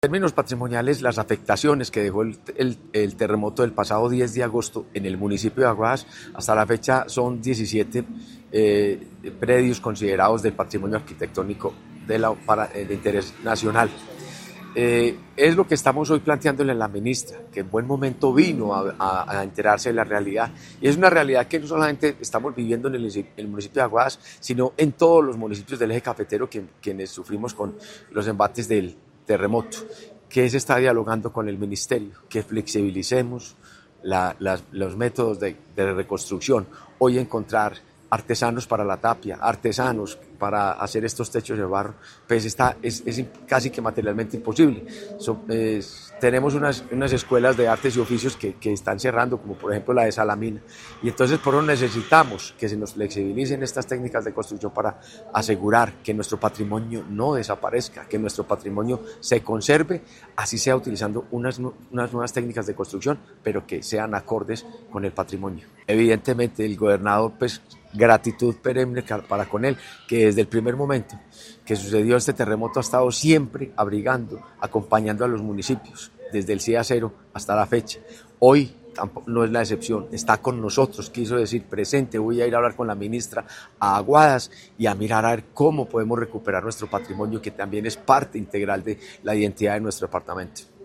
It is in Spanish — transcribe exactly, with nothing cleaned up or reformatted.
En términos patrimoniales, las afectaciones que dejó el, el, el terremoto del pasado diez de agosto en el municipio de Aguadas, hasta la fecha son diecisiete eh, predios considerados del patrimonio arquitectónico de, la, para, de interés nacional. Eh, es lo que estamos hoy planteándole a la ministra, que en buen momento vino a, a, a enterarse de la realidad, y es una realidad que no solamente estamos viviendo en el, el municipio de Aguadas, sino en todos los municipios del eje cafetero que, quienes sufrimos con los embates del terremoto, que se está dialogando con el ministerio, que flexibilicemos la, las, los métodos de, de reconstrucción. Hoy encontrar artesanos para la tapia, artesanos para hacer estos techos de barro, pues está, es, es casi que materialmente imposible. So, eh, tenemos unas, unas escuelas de artes y oficios que, que están cerrando, como por ejemplo la de Salamina, y entonces por eso necesitamos que se nos flexibilicen estas técnicas de construcción para asegurar que nuestro patrimonio no desaparezca, que nuestro patrimonio se conserve, así sea utilizando unas, unas nuevas técnicas de construcción, pero que sean acordes con el patrimonio. Evidentemente el gobernador, pues, gratitud perenne para con él, que desde el primer momento que sucedió este terremoto ha estado siempre abrigando, acompañando a los municipios, desde el día cero hasta la fecha. Hoy tampoco, no es la excepción, está con nosotros, quiso decir presente. Voy a ir a hablar con la ministra a Aguadas y a mirar a ver cómo podemos recuperar nuestro patrimonio, que también es parte integral de la identidad de nuestro departamento.